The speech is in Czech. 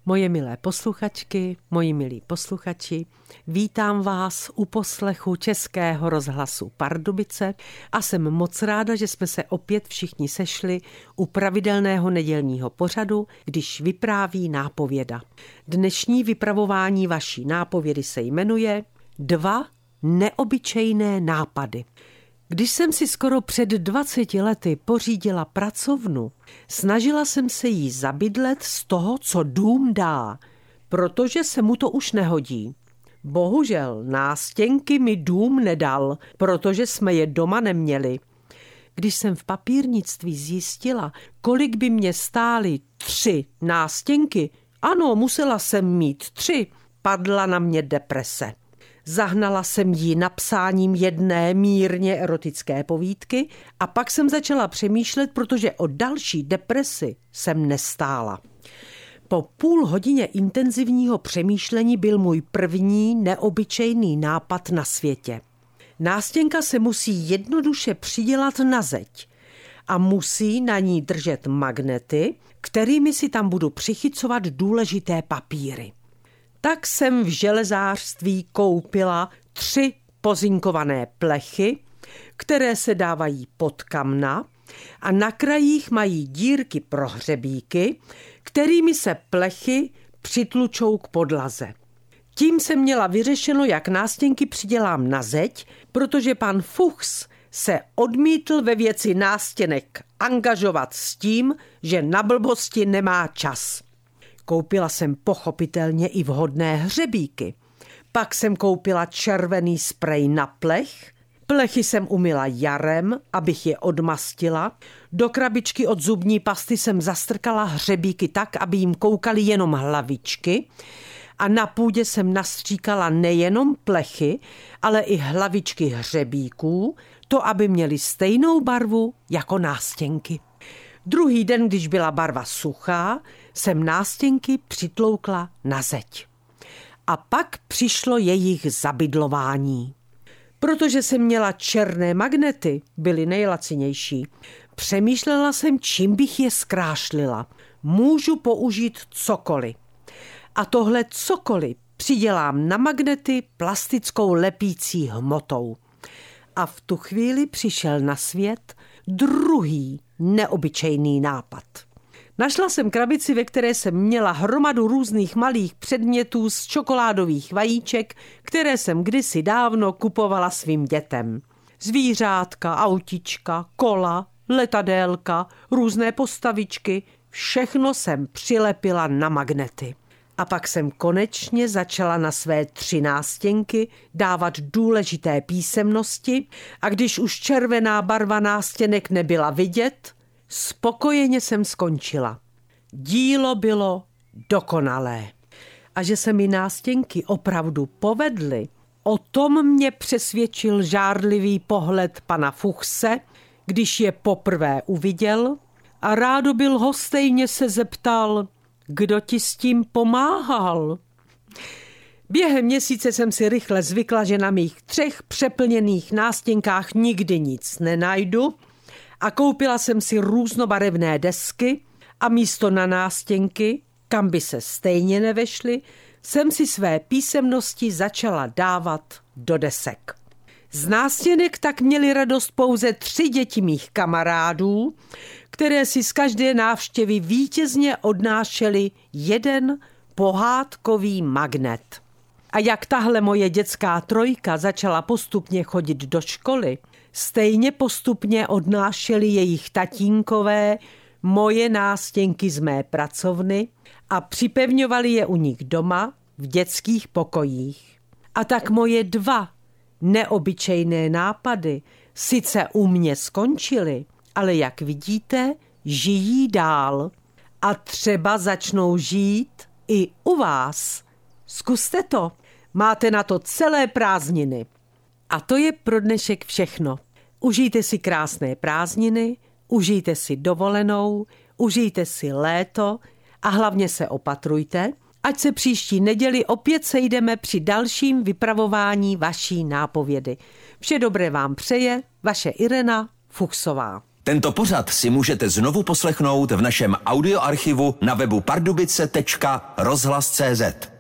Moje milé posluchačky, moji milí posluchači, vítám vás u poslechu Českého rozhlasu Pardubice a jsem moc ráda, že jsme se opět všichni sešli u pravidelného nedělního pořadu, když vypráví nápověda. Dnešní vypravování vaší nápovědy se jmenuje 2 neobyčejné nápady. Když jsem si skoro před 20 lety pořídila pracovnu, snažila jsem se jí zabydlet z toho, co dům dá, protože se mu to už nehodí. Bohužel nástěnky mi dům nedal, protože jsme je doma neměli. Když jsem v papírnictví zjistila, kolik by mě stály 3 nástěnky, ano, musela jsem mít 3, padla na mě deprese. Zahnala jsem ji napsáním jedné mírně erotické povídky a pak jsem začala přemýšlet, protože o další depresi jsem nestála. Po půl hodině intenzivního přemýšlení byl můj první neobyčejný nápad na světě. Nástěnka se musí jednoduše přidělat na zeď a musí na ní držet magnety, kterými si tam budu přichycovat důležité papíry. Tak jsem v železářství koupila 3 pozinkované plechy, které se dávají pod kamna a na krajích mají dírky pro hřebíky, kterými se plechy přitlučou k podlaze. Tím jsem měla vyřešeno, jak nástěnky přidělám na zeď, protože pan Fuchs se odmítl ve věci nástěnek angažovat s tím, že na blbosti nemá čas. Koupila jsem pochopitelně i vhodné hřebíky. Pak jsem koupila červený sprej na plech. Plechy jsem umyla jarem, abych je odmastila. Do krabičky od zubní pasty jsem zastrkala hřebíky tak, aby jim koukaly jenom hlavičky. A na půdě jsem nastříkala nejenom plechy, ale i hlavičky hřebíků, to aby měly stejnou barvu jako nástěnky. Druhý den, když byla barva suchá, jsem nástěnky přitloukla na zeď. A pak přišlo jejich zabydlování. Protože jsem měla černé magnety, byly nejlacinější, přemýšlela jsem, čím bych je zkrášlila. Můžu použít cokoliv. A tohle cokoliv přidělám na magnety plastickou lepící hmotou. A v tu chvíli přišel na svět druhý neobyčejný nápad. Našla jsem krabici, ve které jsem měla hromadu různých malých předmětů z čokoládových vajíček, které jsem kdysi dávno kupovala svým dětem. Zvířátka, autička, kola, letadélka, různé postavičky, všechno jsem přilepila na magnety. A pak jsem konečně začala na své 3 nástěnky dávat důležité písemnosti a když už červená barva nástěnek nebyla vidět, spokojeně jsem skončila. Dílo bylo dokonalé. A že se mi nástěnky opravdu povedly, o tom mě přesvědčil žárlivý pohled pana Fuchse, když je poprvé uviděl a rádobyl hostejně se zeptal, kdo ti s tím pomáhal. Během měsíce jsem si rychle zvykla, že na mých 3 přeplněných nástěnkách nikdy nic nenajdu a koupila jsem si různobarevné desky a místo na nástěnky, kam by se stejně nevešly, jsem si své písemnosti začala dávat do desek. Z nástěnek tak měly radost pouze 3 děti mých kamarádů, které si z každé návštěvy vítězně odnášely 1 pohádkový magnet. A jak tahle moje dětská trojka začala postupně chodit do školy, stejně postupně odnášeli jejich tatínkové moje nástěnky z mé pracovny a připevňovali je u nich doma v dětských pokojích. A tak moje 2 neobyčejné nápady sice u mě skončily, ale jak vidíte, žijí dál a třeba začnou žít i u vás. Zkuste to, máte na to celé prázdniny. A to je pro dnešek všechno. Užijte si krásné prázdniny, užijte si dovolenou, užijte si léto a hlavně se opatrujte, ať se příští neděli opět sejdeme při dalším vypravování vaší nápovědy. Vše dobré vám přeje vaše Irena Fuchsová. Tento pořad si můžete znovu poslechnout v našem audioarchivu na webu pardubice.rozhlas.cz.